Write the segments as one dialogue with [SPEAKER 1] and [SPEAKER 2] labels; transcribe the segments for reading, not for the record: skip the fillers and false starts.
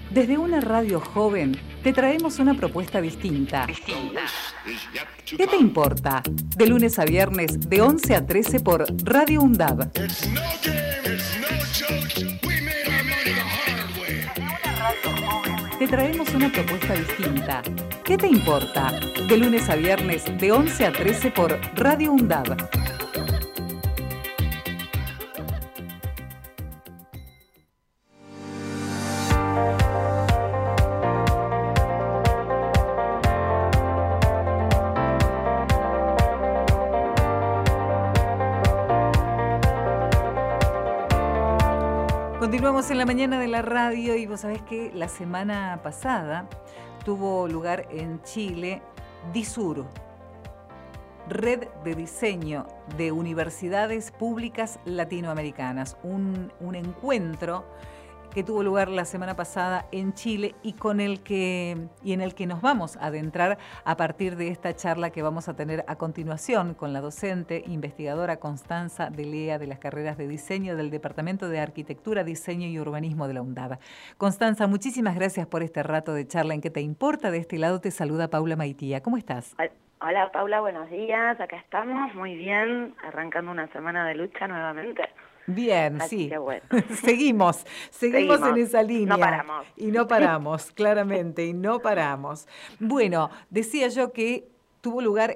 [SPEAKER 1] Desde una radio joven te traemos una propuesta distinta. ¿Qué te importa? De lunes a viernes de 11 a 13 por Radio UNDAB. Te traemos una propuesta distinta. ¿Qué te importa? De lunes a viernes de 11 a 13 por Radio UNDAB. Continuamos en la mañana de la radio y vos sabés que la semana pasada tuvo lugar en Chile DISUR, Red de Diseño de Universidades Públicas Latinoamericanas, un encuentro que tuvo lugar la semana pasada en Chile y en el que nos vamos a adentrar a partir de esta charla que vamos a tener a continuación con la docente investigadora Constanza Delea de las carreras de diseño del Departamento de Arquitectura, Diseño y Urbanismo de la UNDAB. Constanza, muchísimas gracias por este rato de charla. ¿En qué te importa? De este lado te saluda Paula Maitía. ¿Cómo estás?
[SPEAKER 2] Hola Paula, buenos días. Acá estamos, muy bien, arrancando una semana de lucha nuevamente.
[SPEAKER 1] Bien,
[SPEAKER 2] Así
[SPEAKER 1] sí.
[SPEAKER 2] que bueno.
[SPEAKER 1] Seguimos en esa línea.
[SPEAKER 2] No paramos.
[SPEAKER 1] Y no paramos, claramente, y no paramos. Bueno, decía yo que tuvo lugar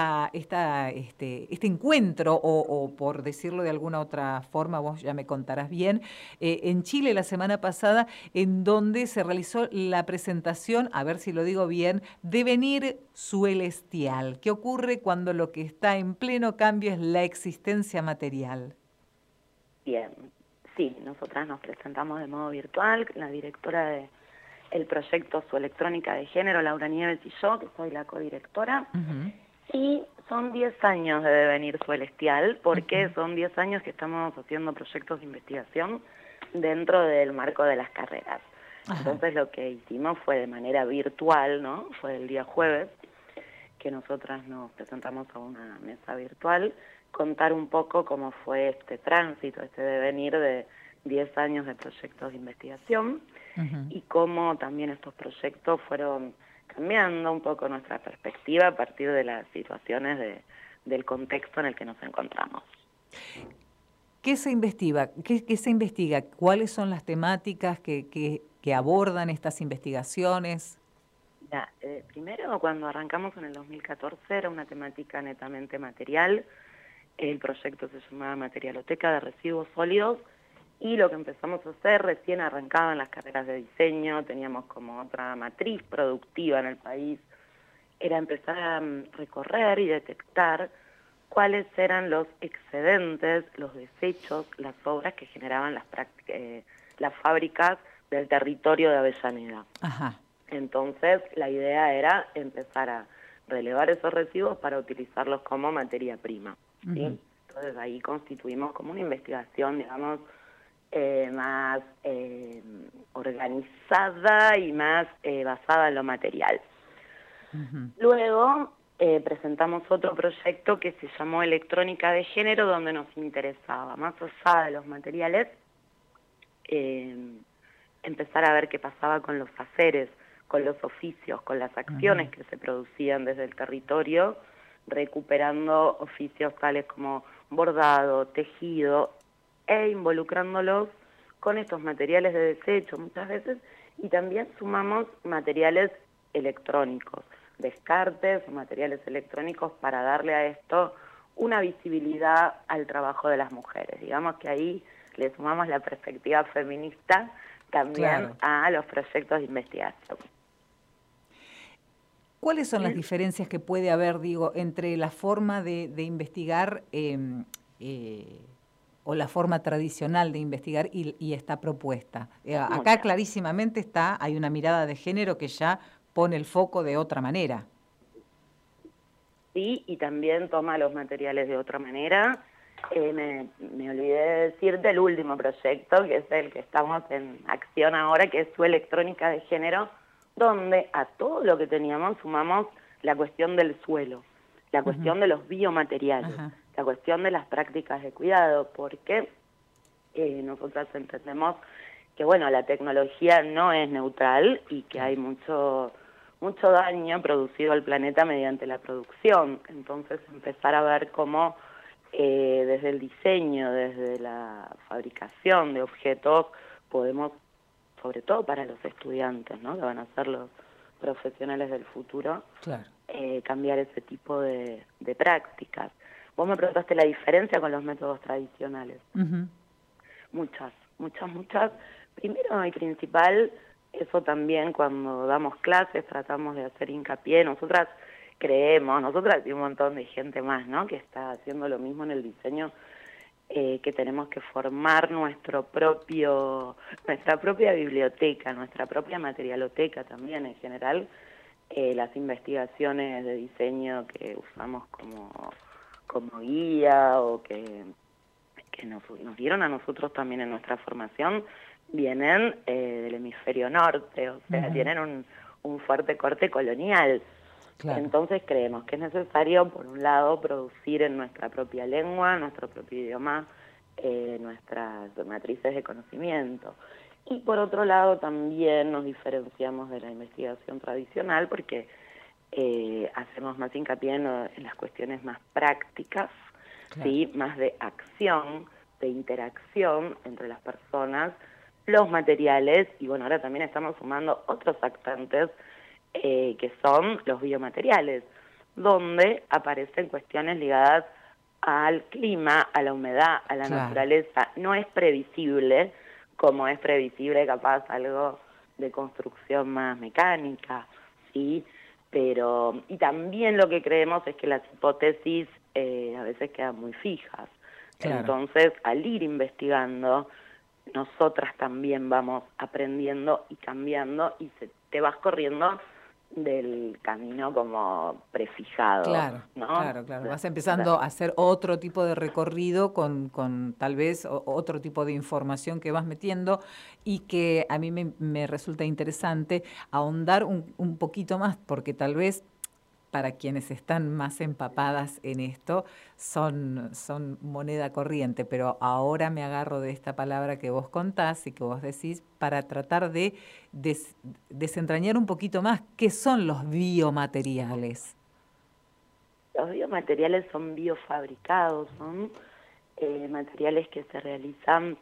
[SPEAKER 1] este encuentro, o por decirlo de alguna otra forma, vos ya me contarás bien, en Chile la semana pasada, en donde se realizó la presentación, a ver si lo digo bien, Devenir Suelestial. ¿Qué ocurre cuando lo que está en pleno cambio es la existencia material?
[SPEAKER 2] Bien, sí, nosotras nos presentamos de modo virtual, la directora del proyecto Su Electrónica de Género, Laura Nieves, y yo, que soy la codirectora, y son 10 años de Devenir Celestial, porque son 10 años que estamos haciendo proyectos de investigación dentro del marco de las carreras. Entonces lo que hicimos fue de manera virtual, ¿no? Fue el día jueves, que nosotras nos presentamos a una mesa virtual, contar un poco cómo fue este tránsito, este devenir de 10 años de proyectos de investigación y cómo también estos proyectos fueron cambiando un poco nuestra perspectiva a partir de las situaciones del contexto en el que nos encontramos.
[SPEAKER 1] ¿Qué se investiga? ¿Qué se investiga? ¿Cuáles son las temáticas que abordan estas investigaciones?
[SPEAKER 2] Primero, cuando arrancamos en el 2014, era una temática netamente material. El proyecto se llamaba Materialoteca de Residuos Sólidos, y lo que empezamos a hacer, recién arrancaba en las carreras de diseño, teníamos como otra matriz productiva en el país, era empezar a recorrer y detectar cuáles eran los excedentes, los desechos, las obras que generaban las fábricas del territorio de Avellaneda. Entonces, la idea era empezar a relevar esos residuos para utilizarlos como materia prima, ¿sí? Entonces, ahí constituimos como una investigación, digamos, más organizada y más basada en lo material. Luego, presentamos otro proyecto que se llamó Electrónica de Género, donde nos interesaba, más allá de los materiales, empezar a ver qué pasaba con los haceres, con los oficios, con las acciones que se producían desde el territorio, recuperando oficios tales como bordado, tejido, e involucrándolos con estos materiales de desecho muchas veces, y también sumamos materiales electrónicos, descartes o materiales electrónicos, para darle a esto una visibilidad al trabajo de las mujeres. Digamos que ahí le sumamos la perspectiva feminista también a los proyectos de investigación.
[SPEAKER 1] ¿Cuáles son las diferencias que puede haber, digo, entre la forma de investigar o la forma tradicional de investigar y esta propuesta? Acá clarísimamente hay una mirada de género que ya pone el foco de otra manera.
[SPEAKER 2] Sí, y también toma los materiales de otra manera. Me olvidé de decir del último proyecto, que es el que estamos en acción ahora, que es Su Electrónica de Género, donde a todo lo que teníamos sumamos la cuestión del suelo, la cuestión de los biomateriales, la cuestión de las prácticas de cuidado, porque nosotras entendemos bueno, la tecnología no es neutral y que hay mucho daño producido al planeta mediante la producción. Entonces empezar a ver cómo desde el diseño, desde la fabricación de objetos, podemos, sobre todo para los estudiantes, ¿no?, que van a ser los profesionales del futuro,
[SPEAKER 1] claro,
[SPEAKER 2] cambiar ese tipo de prácticas. Vos me preguntaste la diferencia con los métodos tradicionales. Muchas. Primero y principal, eso también cuando damos clases tratamos de hacer hincapié. Nosotras y un montón de gente más, ¿no?, que está haciendo lo mismo en el diseño, que tenemos que formar nuestra propia biblioteca, nuestra propia materialoteca también en general. Las investigaciones de diseño que usamos como guía o que nos dieron a nosotros también en nuestra formación, vienen del hemisferio norte, o sea, tienen un fuerte corte colonial. Claro. Entonces creemos que es necesario, por un lado, producir en nuestra propia lengua, nuestro propio idioma, nuestras matrices de conocimiento. Y por otro lado también nos diferenciamos de la investigación tradicional porque hacemos más hincapié en las cuestiones más prácticas, claro, ¿sí?, más de acción, de interacción entre las personas, los materiales, y bueno, ahora también estamos sumando otros actantes que son los biomateriales, donde aparecen cuestiones ligadas al clima, a la humedad, a la claro, naturaleza. No es previsible, como es previsible capaz algo de construcción más mecánica, ¿sí? Pero, y también lo que creemos es que las hipótesis a veces quedan muy fijas. Claro. Entonces, al ir investigando, nosotras también vamos aprendiendo y cambiando y te vas corriendo del camino como prefijado.
[SPEAKER 1] Claro, ¿no? Claro. Vas empezando a hacer otro tipo de recorrido con tal vez otro tipo de información que vas metiendo y que a mí me resulta interesante ahondar un poquito más, porque tal vez para quienes están más empapadas en esto, son moneda corriente, pero ahora me agarro de esta palabra que vos contás y que vos decís para tratar de desentrañar un poquito más qué son los biomateriales.
[SPEAKER 2] Los biomateriales son biofabricados, son materiales que se realizan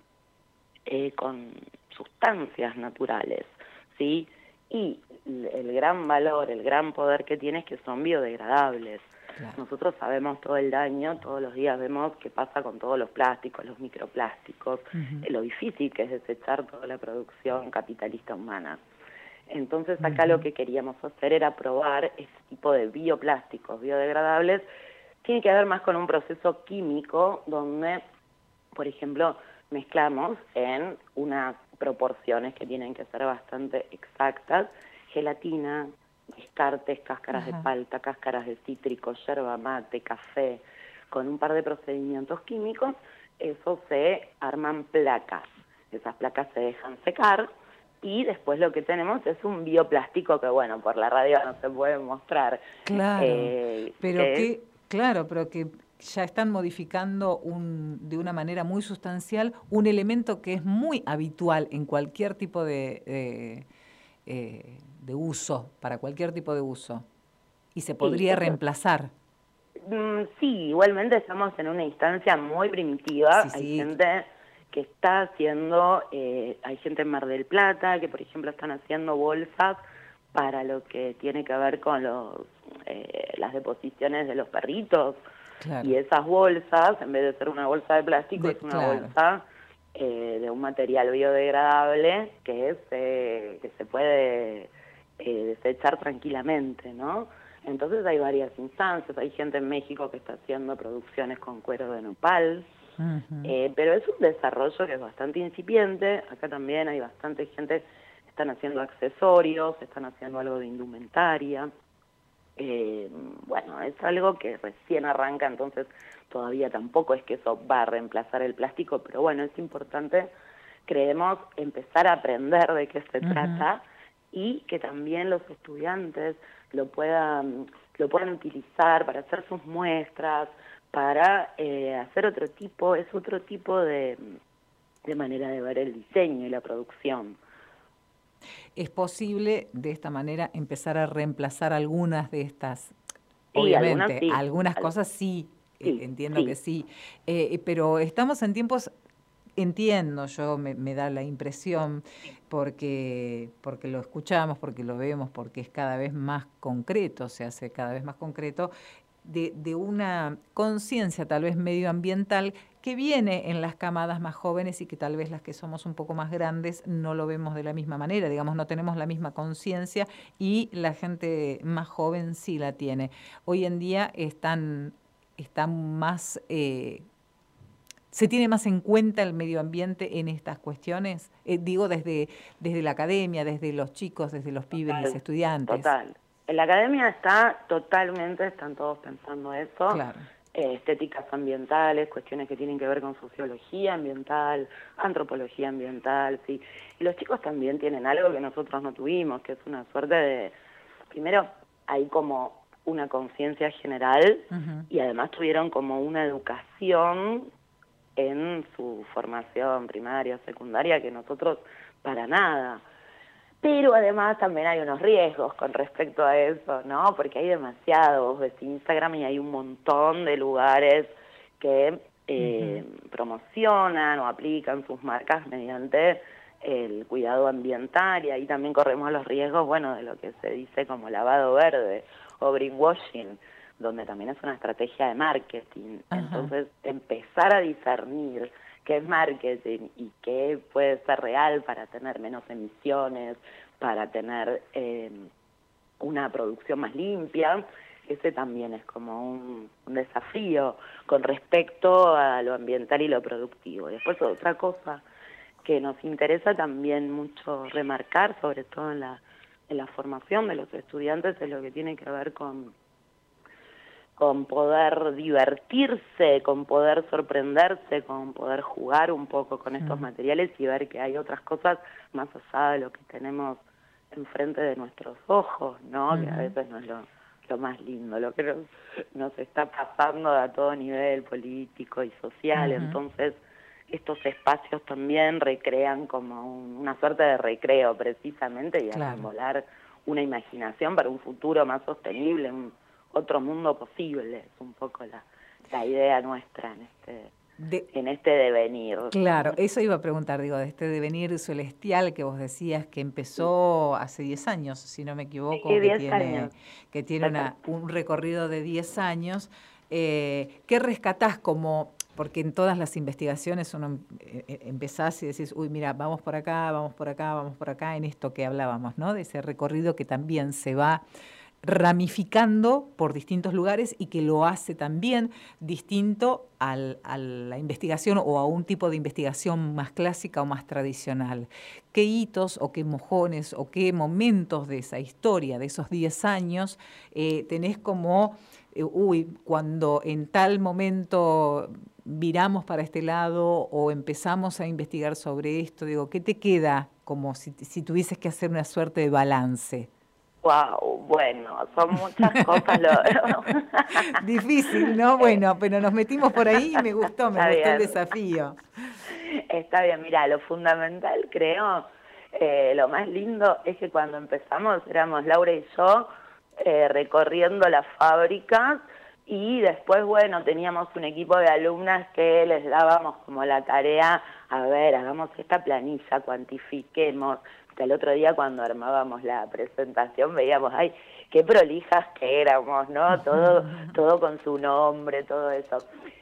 [SPEAKER 2] con sustancias naturales, ¿sí? Y el gran valor, el gran poder que tiene es que son biodegradables. Claro. Nosotros sabemos todo el daño, todos los días vemos qué pasa con todos los plásticos, los microplásticos, lo difícil que es desechar toda la producción capitalista humana. Entonces acá lo que queríamos hacer era probar este tipo de bioplásticos biodegradables. Tiene que ver más con un proceso químico donde, por ejemplo, mezclamos en unas proporciones que tienen que ser bastante exactas, gelatina, descartes, cáscaras de palta, cáscaras de cítrico, yerba mate, café, con un par de procedimientos químicos, eso se arman placas. Esas placas se dejan secar y después lo que tenemos es un bioplástico que, bueno, por la radio no se puede mostrar.
[SPEAKER 1] Claro, pero que ya están modificando de una manera muy sustancial un elemento que es muy habitual en cualquier tipo de uso, para cualquier tipo de uso, y se podría reemplazar.
[SPEAKER 2] Sí, igualmente estamos en una instancia muy primitiva. Sí, hay gente que está haciendo, hay gente en Mar del Plata que, por ejemplo, están haciendo bolsas para lo que tiene que ver con las deposiciones de los perritos. Claro. Y esas bolsas, en vez de ser una bolsa de plástico, es una bolsa de un material biodegradable que se puede desechar tranquilamente, ¿no? Entonces hay varias instancias, hay gente en México que está haciendo producciones con cuero de nopal, pero es un desarrollo que es bastante incipiente. Acá también hay bastante gente que están haciendo accesorios, están haciendo algo de indumentaria. Bueno, es algo que recién arranca, entonces todavía tampoco es que eso va a reemplazar el plástico, pero bueno, es importante, creemos, empezar a aprender de qué se trata y que también los estudiantes lo puedan utilizar para hacer sus muestras, para hacer otro tipo de manera de ver el diseño y la producción.
[SPEAKER 1] ¿Es posible de esta manera empezar a reemplazar algunas de estas?
[SPEAKER 2] Sí, algunas
[SPEAKER 1] Obviamente,
[SPEAKER 2] sí.
[SPEAKER 1] algunas cosas sí,
[SPEAKER 2] Sí,
[SPEAKER 1] entiendo que
[SPEAKER 2] sí.
[SPEAKER 1] sí, pero estamos en tiempos, entiendo yo, me da la impresión, porque lo escuchamos, porque lo vemos, porque es cada vez más concreto, se hace cada vez más concreto, de una conciencia tal vez medioambiental que viene en las camadas más jóvenes y que tal vez las que somos un poco más grandes no lo vemos de la misma manera, digamos, no tenemos la misma conciencia y la gente más joven sí la tiene. Hoy en día están más, se tiene más en cuenta el medio ambiente en estas cuestiones, digo desde la academia, desde los chicos, desde los pibes, los
[SPEAKER 2] Total,
[SPEAKER 1] estudiantes.
[SPEAKER 2] total. En la academia están todos pensando eso,
[SPEAKER 1] Claro.
[SPEAKER 2] estéticas ambientales, cuestiones que tienen que ver con sociología ambiental, antropología ambiental, sí. Y los chicos también tienen algo que nosotros no tuvimos, que es una suerte de, primero, hay como una conciencia general y además tuvieron como una educación en su formación primaria, secundaria, que nosotros para nada. Pero además también hay unos riesgos con respecto a eso, ¿no? Porque hay demasiados, ves Instagram y hay un montón de lugares que promocionan o aplican sus marcas mediante el cuidado ambiental, y ahí también corremos los riesgos, bueno, de lo que se dice como lavado verde o greenwashing, donde también es una estrategia de marketing.
[SPEAKER 1] Ajá.
[SPEAKER 2] Entonces, empezar a discernir qué es marketing y qué puede ser real para tener menos emisiones, para tener una producción más limpia, ese también es como un desafío con respecto a lo ambiental y lo productivo. Después otra cosa que nos interesa también mucho remarcar, sobre todo en la formación de los estudiantes, es lo que tiene que ver con poder divertirse, con poder sorprenderse, con poder jugar un poco con estos materiales y ver que hay otras cosas más allá de lo que tenemos enfrente de nuestros ojos, ¿no? Que a veces no es lo más lindo, lo que nos está pasando a todo nivel político y social. Entonces, estos espacios también recrean como una suerte de recreo precisamente, y hacen volar una imaginación para un futuro más sostenible, otro mundo posible, es un poco la idea nuestra en este devenir.
[SPEAKER 1] Claro, eso iba a preguntar, digo, de este devenir celestial que vos decías que empezó hace 10 años, si no me equivoco,
[SPEAKER 2] Sí,
[SPEAKER 1] que
[SPEAKER 2] 10
[SPEAKER 1] tiene,
[SPEAKER 2] años.
[SPEAKER 1] que tiene un recorrido de 10 años. ¿Qué rescatás como, porque en todas las investigaciones uno empezás y decís, uy, mira, vamos por acá, vamos por acá, vamos por acá, en esto que hablábamos, ¿no? De ese recorrido que también se va ramificando por distintos lugares y que lo hace también distinto a la investigación o a un tipo de investigación más clásica o más tradicional. ¿Qué hitos o qué mojones o qué momentos de esa historia, de esos 10 años, tenés como, cuando en tal momento viramos para este lado o empezamos a investigar sobre esto, digo, ¿qué te queda como si tuvieses que hacer una suerte de balance?
[SPEAKER 2] Wow, bueno, son muchas cosas.
[SPEAKER 1] Difícil, ¿no? Bueno, pero nos metimos por ahí y me gustó el desafío.
[SPEAKER 2] Está bien, mira, lo fundamental creo, lo más lindo es que cuando empezamos éramos Laura y yo recorriendo las fábricas, y después, bueno, teníamos un equipo de alumnas que les dábamos como la tarea, a ver, hagamos esta planilla, cuantifiquemos. El otro día cuando armábamos la presentación veíamos, ay, qué prolijas que éramos, ¿no? Todo con su nombre, todo eso.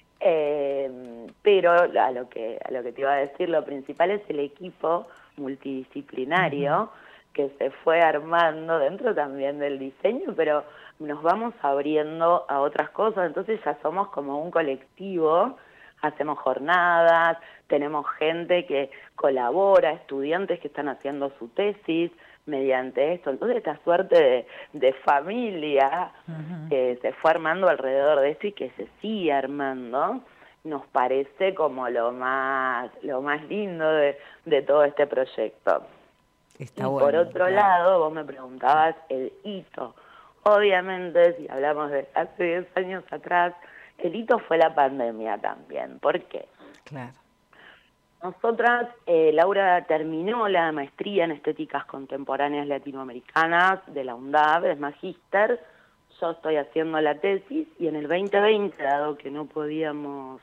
[SPEAKER 2] Pero a lo que te iba a decir, lo principal es el equipo multidisciplinario que se fue armando dentro también del diseño, pero nos vamos abriendo a otras cosas, entonces ya somos como un colectivo, hacemos jornadas, tenemos gente que colabora, estudiantes que están haciendo su tesis mediante esto, entonces esta suerte de familia que se fue armando alrededor de esto y que se sigue armando, nos parece como lo más lindo de todo este proyecto.
[SPEAKER 1] Está
[SPEAKER 2] y
[SPEAKER 1] bueno,
[SPEAKER 2] por otro lado, vos me preguntabas el hito. Obviamente, si hablamos de hace 10 años atrás, el hito fue la pandemia también. ¿Por qué?
[SPEAKER 1] Claro.
[SPEAKER 2] Nosotras, Laura terminó la maestría en Estéticas Contemporáneas Latinoamericanas de la UNDAV, es magíster. Yo estoy haciendo la tesis y en el 2020, dado que no podíamos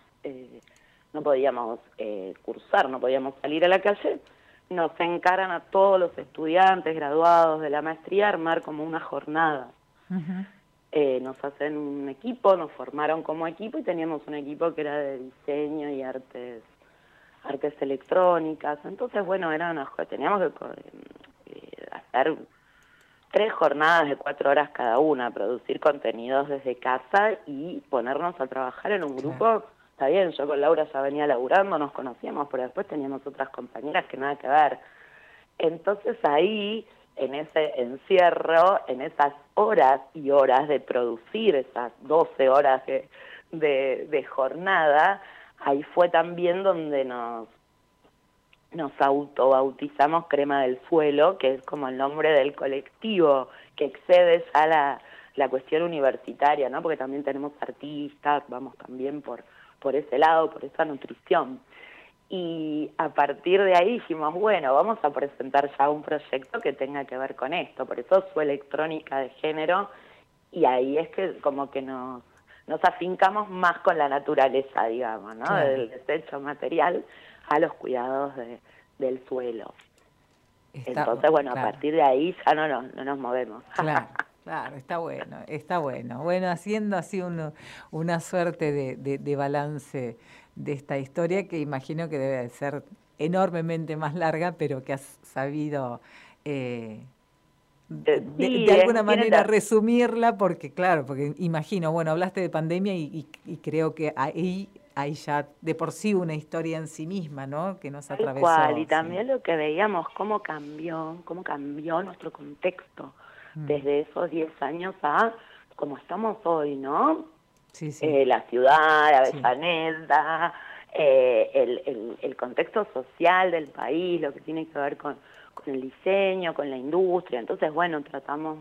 [SPEAKER 2] cursar, no podíamos salir a la calle, nos encaran a todos los estudiantes graduados de la maestría a armar como una jornada. Nos hacen un equipo, nos formaron como equipo y teníamos un equipo que era de diseño y artes electrónicas. Entonces, bueno, teníamos que hacer 3 jornadas de 4 horas cada una, producir contenidos desde casa y ponernos a trabajar en un grupo. Claro. Está bien, yo con Laura ya venía laburando, nos conocíamos, pero después teníamos otras compañeras que nada que ver. Entonces ahí, en ese encierro, en esas horas y horas de producir, esas 12 horas de jornada, ahí fue también donde nos autobautizamos Crema del Suelo, que es como el nombre del colectivo, que excede ya la cuestión universitaria, ¿no? Porque también tenemos artistas, vamos también por ese lado, por esa nutrición. Y a partir de ahí dijimos, bueno, vamos a presentar ya un proyecto que tenga que ver con esto, por eso Su Electrónica de Género, y ahí es que como que nos afincamos más con la naturaleza, digamos, ¿no? Claro. Del desecho material a los cuidados del suelo. Entonces, bueno, claro. A partir de ahí ya no nos movemos.
[SPEAKER 1] Claro, claro, está bueno. Bueno, haciendo así una suerte de balance de esta historia que imagino que debe ser enormemente más larga, pero que has sabido de alguna manera resumirla, porque claro, porque imagino, bueno, hablaste de pandemia y creo que ahí hay ya de por sí una historia en sí misma, ¿no? Que nos atravesó.
[SPEAKER 2] Tal cual, y también lo que veíamos, cómo cambió nuestro contexto desde esos 10 años a como estamos hoy, ¿no?
[SPEAKER 1] Sí, sí.
[SPEAKER 2] La ciudad, Avellaneda, el contexto social del país, lo que tiene que ver con el diseño, con la industria. Entonces, bueno, tratamos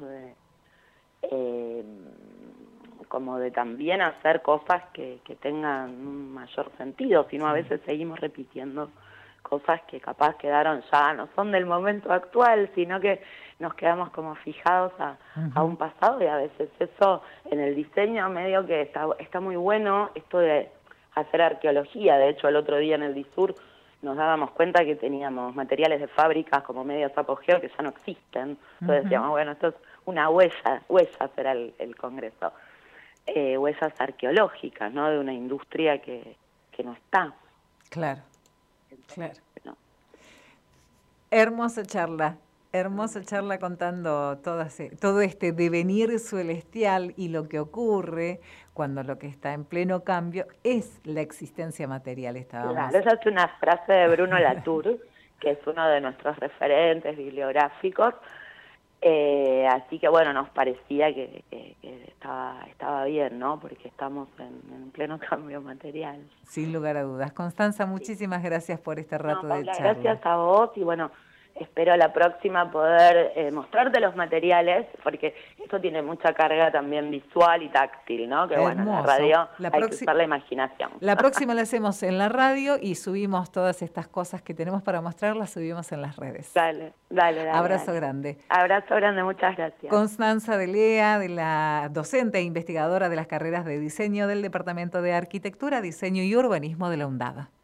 [SPEAKER 2] como de también hacer cosas que tengan un mayor sentido, sino a veces seguimos repitiendo cosas que capaz quedaron ya, no son del momento actual, sino que nos quedamos como fijados a un pasado, y a veces eso en el diseño medio que está muy bueno, esto de hacer arqueología. De hecho, el otro día en el Disur nos dábamos cuenta que teníamos materiales de fábricas como medios apogeo que ya no existen. Entonces decíamos, bueno, esto es una huellas será el congreso. Huellas arqueológicas, ¿no? De una industria que no está.
[SPEAKER 1] Claro, claro. No. Hermosa charla contando todo este devenir celestial y lo que ocurre cuando lo que está en pleno cambio es la existencia material.
[SPEAKER 2] Claro, esa es una frase de Bruno Latour, que es uno de nuestros referentes bibliográficos. Así que bueno, nos parecía que estaba bien, ¿no? Porque estamos en pleno cambio material.
[SPEAKER 1] Sin lugar a dudas. Constanza, muchísimas gracias por este rato de charla.
[SPEAKER 2] Gracias a vos y bueno, espero la próxima poder mostrarte los materiales, porque esto tiene mucha carga también visual y táctil, ¿no? Que bueno, en la radio hay que usar la imaginación.
[SPEAKER 1] La próxima la hacemos en la radio y subimos todas estas cosas que tenemos para mostrar, las subimos en las redes.
[SPEAKER 2] Dale.
[SPEAKER 1] Abrazo grande.
[SPEAKER 2] Abrazo grande, muchas gracias.
[SPEAKER 1] Constanza Delea, de la docente e investigadora de las carreras de diseño del Departamento de Arquitectura, Diseño y Urbanismo de la UNDAV.